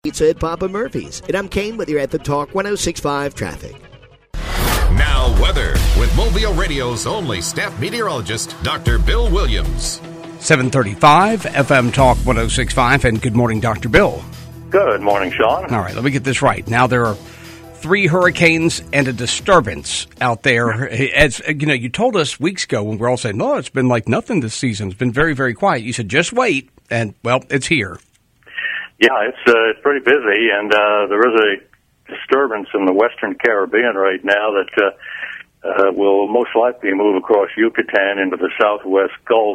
pizza at Papa Murphy's. And I'm Kane with you at the Talk 106.5 traffic. Now weather with Mobile Radio's only staff meteorologist, Dr. Bill Williams. 7:35 FM Talk 106.5, and good morning, Dr. Bill. Good morning, Sean. All right, let me get this right. Now there are 3 hurricanes and a disturbance out there. As you know, you told us weeks ago when we're all saying, "No, it's been like nothing this season. It's been very, very quiet." You said, "Just wait," and well, it's here. Yeah, it's pretty busy, and there is a disturbance in the Western Caribbean right now that will most likely move across Yucatan into the southwest Gulf.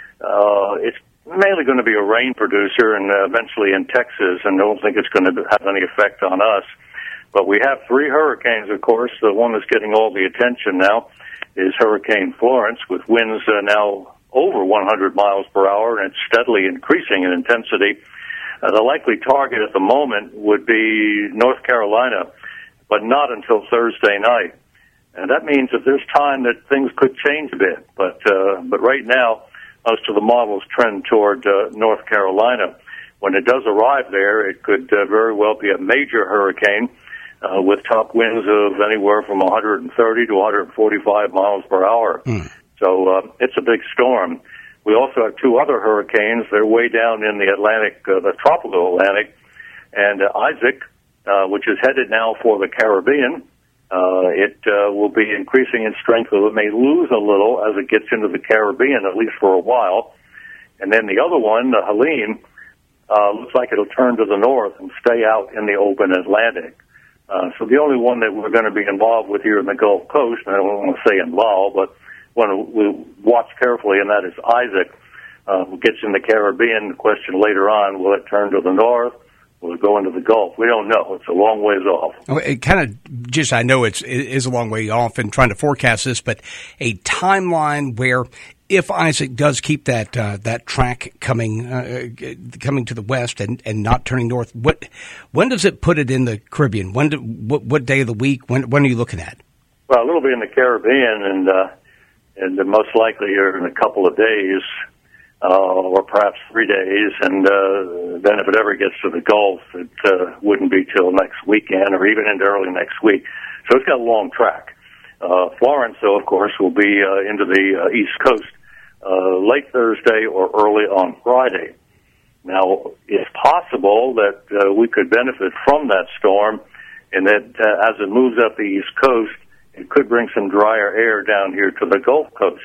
It's mainly going to be a rain producer, and eventually in Texas, and I don't think it's going to have any effect on us. But we have 3 hurricanes, of course. The one that's getting all the attention now is Hurricane Florence, with winds now over 100 miles per hour, and it's steadily increasing in intensity. The likely target at the moment would be North Carolina, but not until Thursday night. And that means that there's time that things could change a bit. But right now, most of the models trend toward North Carolina. When it does arrive there, it could very well be a major hurricane, with top winds of anywhere from 130 to 145 miles per hour. So it's a big storm. We also have 2 other hurricanes. They're way down in the Atlantic, the tropical Atlantic. And Isaac, which is headed now for the Caribbean, it will be increasing in strength, so it may lose a little as it gets into the Caribbean, at least for a while. And then the other one, Helene, looks like it'll turn to the north and stay out in the open Atlantic. So the only one that we're going to be involved with here in the Gulf Coast, and I don't want to say involved, but we'll watch carefully, and that is Isaac, who gets in the Caribbean. The question later on, will it turn to the north? Will it go into the Gulf? We don't know. It's a long ways off. It kind of just, I know it is a long way off in trying to forecast this, but a timeline where if Isaac does keep that track coming to the west and not turning north, when does it put it in the Caribbean? What day of the week? When are you looking at? Well, it'll be in the Caribbean, and most likely here in a couple of days, or perhaps 3 days, and then if it ever gets to the Gulf, it wouldn't be till next weekend or even into early next week. So it's got a long track. Florence, though, of course, will be into the East Coast late Thursday or early on Friday. Now, it's possible that we could benefit from that storm, and that as it moves up the East Coast, it could bring some drier air down here to the Gulf Coast.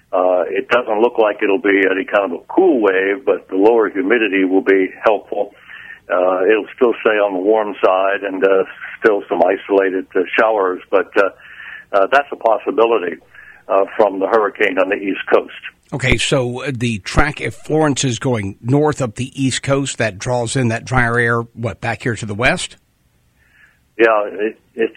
It doesn't look like it'll be any kind of a cool wave, but the lower humidity will be helpful. It'll still stay on the warm side, and still some isolated showers, but that's a possibility from the hurricane on the East Coast. Okay, so the track, if Florence is going north up the East Coast, that draws in that drier air, back here to the west? Yeah, if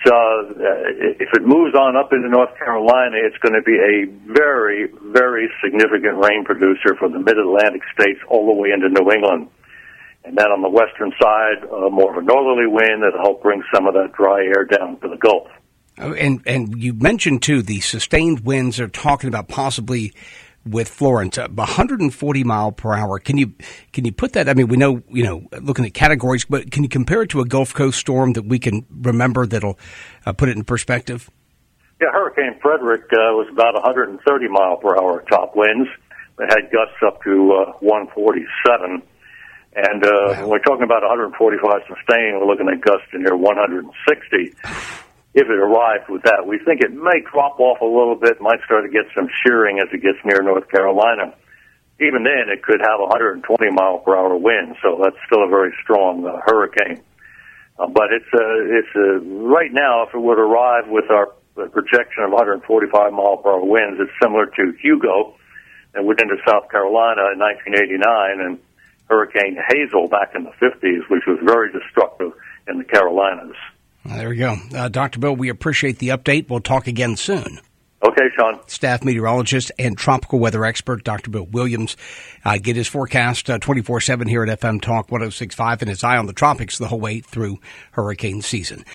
it moves on up into North Carolina, it's going to be a very, very significant rain producer for the mid-Atlantic states all the way into New England. And then on the western side, more of a northerly wind that'll help bring some of that dry air down to the Gulf. Oh, and you mentioned, too, the sustained winds they're talking about possibly with Florence, 140 mile per hour. Can you put that? I mean, we know, looking at categories, but can you compare it to a Gulf Coast storm that we can remember that'll put it in perspective? Yeah, Hurricane Frederick was about 130 mile per hour top winds. It had gusts up to 147. And when we're talking about 145 sustained, we're looking at gusts in near 160. If it arrived with that, we think it may drop off a little bit, might start to get some shearing as it gets near North Carolina. Even then, it could have 120 mile per hour wind, so that's still a very strong hurricane. But it's right now, if it would arrive with our projection of 145 mile per hour winds, it's similar to Hugo that went into South Carolina in 1989 and Hurricane Hazel back in the 50s, which was very destructive in the Carolinas. There we go. Dr. Bill, we appreciate the update. We'll talk again soon. Okay, Sean. Staff meteorologist and tropical weather expert, Dr. Bill Williams. Get his forecast 24/7 here at FM Talk 106.5 and his eye on the tropics the whole way through hurricane season.